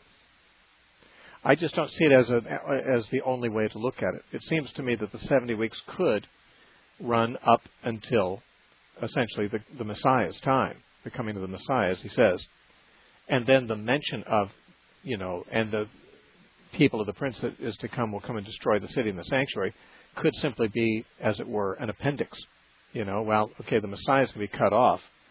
Speaker 1: I just don't see it as a as the only way to look at it. It seems to me that the seventy weeks could run up until essentially the, the Messiah's time, the coming of the Messiah, as he says, and then the mention of, you know, and the people of the prince that is to come will come and destroy the city and the sanctuary, could simply be, as it were, an appendix. You know, well, okay, the Messiah is going to be cut off,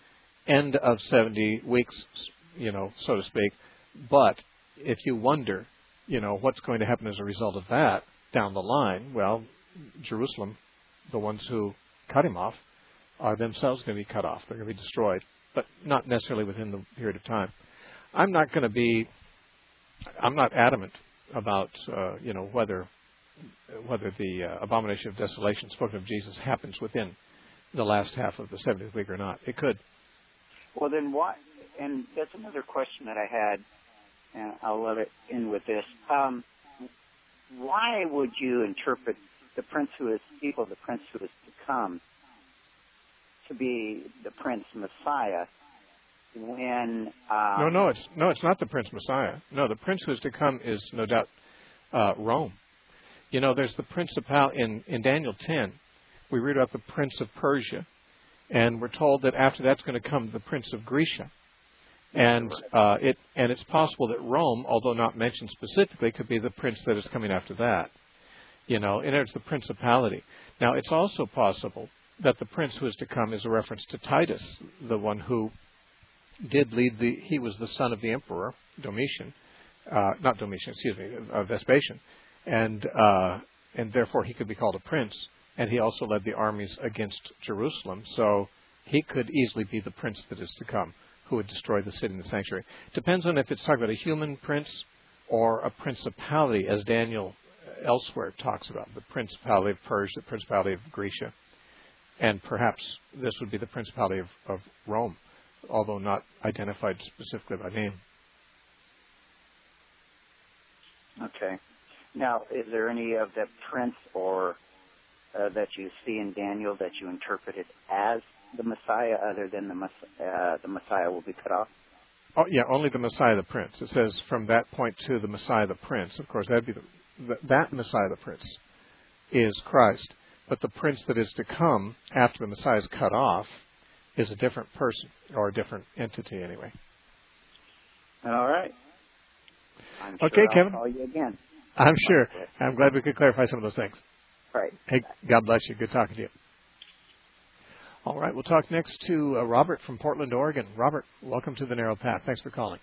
Speaker 1: end of seventy weeks, you know, so to speak. But if you wonder, you know, what's going to happen as a result of that down the line, well, Jerusalem, the ones who cut him off, are themselves going to be cut off. They're going to be destroyed, but not necessarily within the period of time. I'm not going to be, I'm not adamant about, uh, you know, whether whether the uh, abomination of desolation spoken of Jesus happens within the last half of the seventieth week or not. It could.
Speaker 9: Well, then why? And that's another question that I had, and I'll let it in with this. Um, why would you interpret the prince who is evil, the prince who is to come, to be the Prince Messiah when... Um,
Speaker 1: no, no, it's no, it's not the Prince Messiah. No, the prince who is to come is no doubt uh, Rome. You know, there's the principal in, in Daniel ten. We read about the prince of Persia, and we're told that after that's going to come the prince of Grecia. And uh, it and it's possible that Rome, although not mentioned specifically, could be the prince that is coming after that. You know, and it's the principality. Now, it's also possible that the prince who is to come is a reference to Titus, the one who did lead the, he was the son of the emperor, Domitian, uh, not Domitian, excuse me, uh, Vespasian, and uh, and therefore he could be called a prince, and he also led the armies against Jerusalem, so he could easily be the prince that is to come, who would destroy the city and the sanctuary. Depends on if it's talking about a human prince or a principality, as Daniel elsewhere talks about, the principality of Persia, the principality of Grecia. And perhaps this would be the principality of, of Rome, although not identified specifically by name.
Speaker 9: Okay. Now, is there any of that prince or uh, that you see in Daniel that you interpreted as the Messiah, other than the, uh, the Messiah will be cut off?
Speaker 1: Oh, yeah, only the Messiah the Prince. It says from that point to the Messiah the Prince. Of course, that'd be the, the, that Messiah the Prince is Christ. But the prince that is to come after the Messiah is cut off is a different person, or a different entity anyway.
Speaker 9: All right. I'm sure
Speaker 1: okay,
Speaker 9: I'll
Speaker 1: Kevin.
Speaker 9: call you again.
Speaker 1: I'm sure. I'm glad we could clarify some of those things.
Speaker 9: Right.
Speaker 1: Hey, God bless you. Good talking to you. All right, we'll talk next to uh, Robert from Portland, Oregon. Robert, welcome to the Narrow Path. Thanks for calling.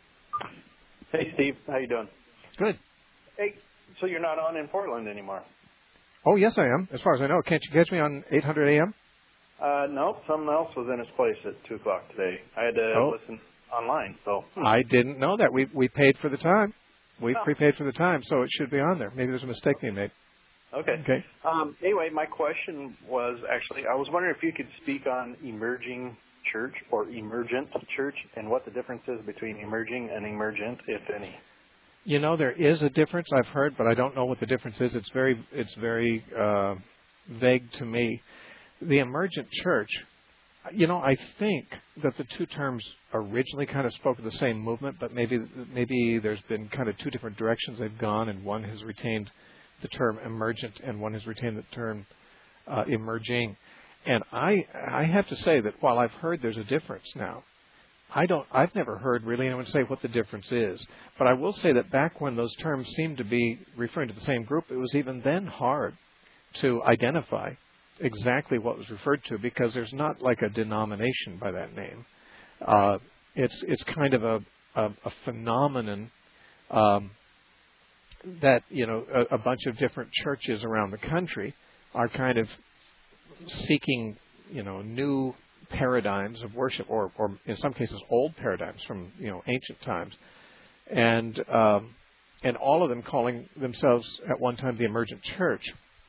Speaker 10: Hey, Steve. How you doing?
Speaker 1: Good.
Speaker 10: Hey, so you're not on in Portland anymore?
Speaker 1: Oh, yes, I am, as far as I know. Can't you catch me on eight hundred A M?
Speaker 10: Uh, no, someone else was in its place at two o'clock today. I had to
Speaker 1: oh.
Speaker 10: listen online, so.
Speaker 1: Hmm. I didn't know that. We we paid for the time. We oh. prepaid for the time, so it should be on there. Maybe there's a mistake being made.
Speaker 10: Okay.
Speaker 1: Okay.
Speaker 10: Um, anyway, my question was actually, I was wondering if you could speak on emerging church or emergent church and what the difference is between emerging and emergent, if any.
Speaker 1: You know, there is a difference, I've heard, but I don't know what the difference is. It's very, it's very uh, vague to me. The emergent church, you know, I think that the two terms originally kind of spoke of the same movement, but maybe maybe there's been kind of two different directions they've gone, and one has retained the term emergent, and one has retained the term uh, emerging. And I, I have to say that while I've heard there's a difference now, I don't, I've never heard really anyone say what the difference is. But I will say that back when those terms seemed to be referring to the same group, it was even then hard to identify exactly what was referred to, because there's not like a denomination by that name. Uh, it's it's kind of a, a, a phenomenon um, that, you know, a, a bunch of different churches around the country are kind of seeking, you know, new paradigms of worship, or, or in some cases old paradigms from, you know, ancient times, and um, and all of them calling themselves at one time the emergent church.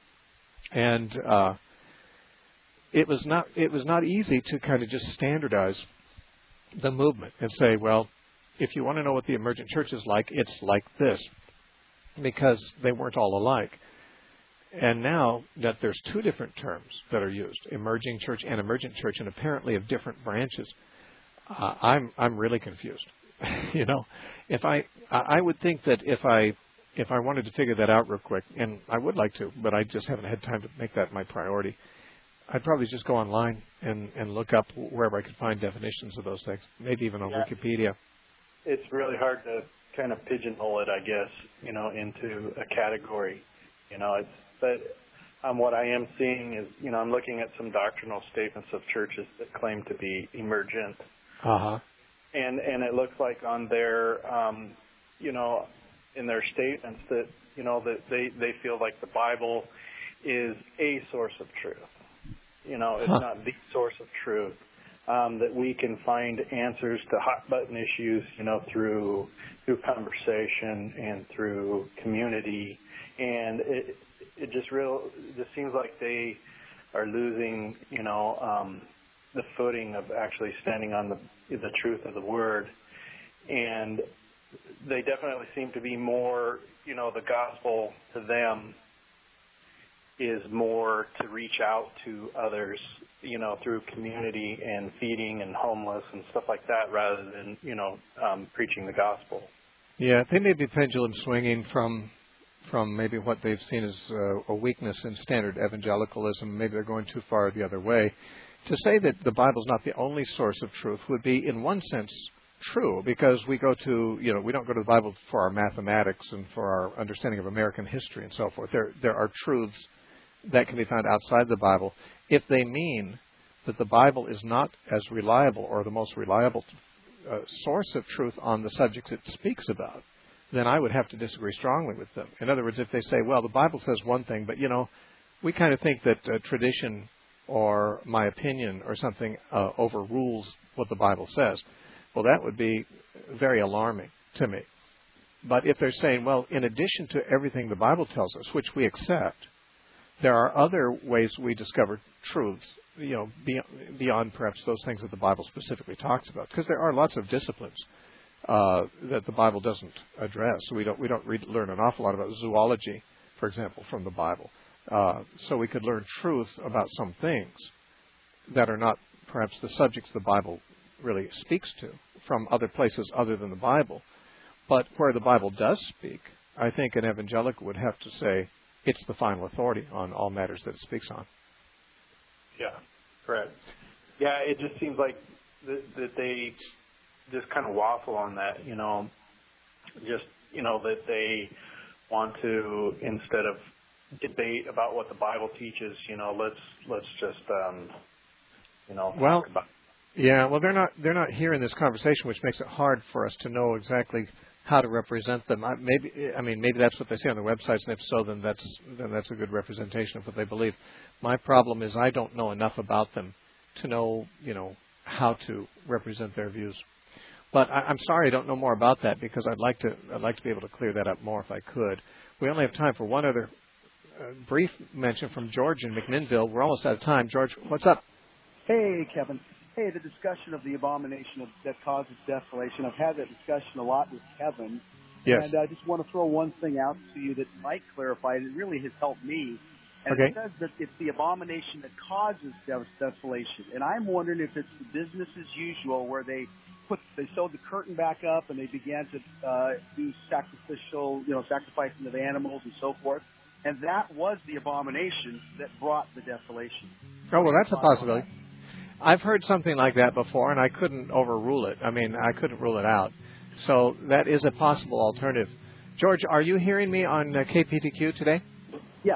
Speaker 1: And uh, it was not it was not easy to kind of just standardize the movement and say, well, if you want to know what the emergent church is like, it's like this, because they weren't all alike. And now that there's two different terms that are used, emerging church and emergent church, and apparently of different branches, uh, I'm I'm really confused. you know, if I I would think that if I if I wanted to figure that out real quick, and I would like to, but I just haven't had time to make that my priority, I'd probably just go online and, and look up wherever I could find definitions of those things, maybe even on
Speaker 10: yeah.
Speaker 1: Wikipedia.
Speaker 10: It's really hard to kind of pigeonhole it, I guess, you know, into a category. You know, it's but um, what I am seeing is, you know, I'm looking at some doctrinal statements of churches that claim to be emergent.
Speaker 1: Uh-huh.
Speaker 10: And and it looks like on their, um, you know, in their statements that, you know, that they, they feel like the Bible is a source of truth. You know, it's huh. not the source of truth. Um, that we can find answers to hot button issues, you know, through through conversation and through community, and it it just real it just seems like they are losing, you know, um, the footing of actually standing on the the truth of the Word, and they definitely seem to be more, you know, the gospel to them is more to reach out to others, you know, through community and feeding and homeless and stuff like that, rather than, you know, um, preaching the gospel.
Speaker 1: Yeah, they may be pendulum swinging from from maybe what they've seen as uh, a weakness in standard evangelicalism. Maybe they're going too far the other way. To say that the Bible's not the only source of truth would be, in one sense, true, because we go to, you know, we don't go to the Bible for our mathematics and for our understanding of American history and so forth. There, there are truths that can be found outside the Bible. If they mean that the Bible is not as reliable or the most reliable uh, source of truth on the subjects it speaks about, then I would have to disagree strongly with them. In other words, if they say, well, the Bible says one thing, but, you know, we kind of think that uh, tradition or my opinion or something uh, overrules what the Bible says, well, that would be very alarming to me. But if they're saying, well, in addition to everything the Bible tells us, which we accept, there are other ways we discover truths, you know, beyond, beyond perhaps those things that the Bible specifically talks about, because there are lots of disciplines uh, that the Bible doesn't address. We don't we don't read, learn an awful lot about zoology, for example, from the Bible. Uh, so we could learn truth about some things that are not perhaps the subjects the Bible really speaks to from other places other than the Bible. But where the Bible does speak, I think an evangelical would have to say, it's the final authority on all matters that it speaks on.
Speaker 10: Yeah, correct. Yeah, it just seems like that, that they just kind of waffle on that, you know, just, you know, that they want to, instead of debate about what the Bible teaches, you know, let's let's just, um, you know,
Speaker 1: well,
Speaker 10: talk about.
Speaker 1: Yeah, well, they're not they're not here in this conversation, which makes it hard for us to know exactly how to represent them. I, maybe I mean maybe that's what they say on their websites, and if so, then that's then that's a good representation of what they believe. My problem is I don't know enough about them to know, you know, how to represent their views. But I, I'm sorry I don't know more about that, because I'd like to I'd like to be able to clear that up more if I could. We only have time for one other uh, brief mention from George in McMinnville. We're almost out of time. George, what's up?
Speaker 11: Hey, Kevin. Hey, the discussion of the abomination of, that causes desolation. I've had that discussion a lot with Kevin.
Speaker 1: Yes.
Speaker 11: And I just want to throw one thing out to you that might clarify it. It really has helped me. And
Speaker 1: okay.
Speaker 11: It says that it's the abomination that causes desolation. And I'm wondering if it's the business as usual, where they put they sewed the curtain back up and they began to uh, do sacrificial, you know, sacrificing of animals and so forth. And that was the abomination that brought the desolation.
Speaker 1: Oh, well, that's a possibility. I've heard something like that before, and I couldn't overrule it. I mean, I couldn't rule it out. So that is a possible alternative. George, are you hearing me on uh, K P T Q today?
Speaker 11: Yeah.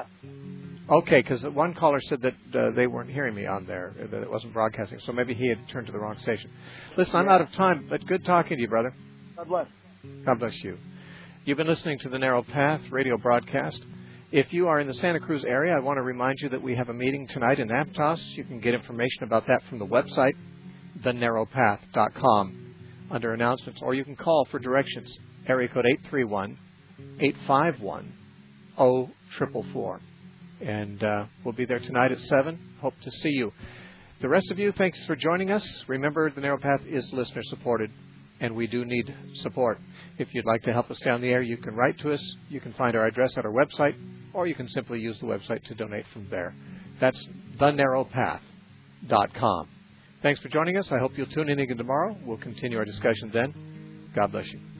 Speaker 1: Okay, because one caller said that uh, they weren't hearing me on there, that it wasn't broadcasting. So maybe he had turned to the wrong station. Listen, I'm
Speaker 11: yeah.
Speaker 1: out of time, but good talking to you, brother.
Speaker 11: God bless.
Speaker 1: God bless you. You've been listening to the Narrow Path radio broadcast. If you are in the Santa Cruz area, I want to remind you that we have a meeting tonight in Aptos. You can get information about that from the website, the narrow path dot com, under announcements, or you can call for directions, area code eight three one, eight five one, zero four four four. And uh, we'll be there tonight at seven. Hope to see you. The rest of you, thanks for joining us. Remember, the Narrow Path is listener-supported, and we do need support. If you'd like to help us down the air, you can write to us. You can find our address at our website, or you can simply use the website to donate from there. That's the narrow path dot com. Thanks for joining us. I hope you'll tune in again tomorrow. We'll continue our discussion then. God bless you.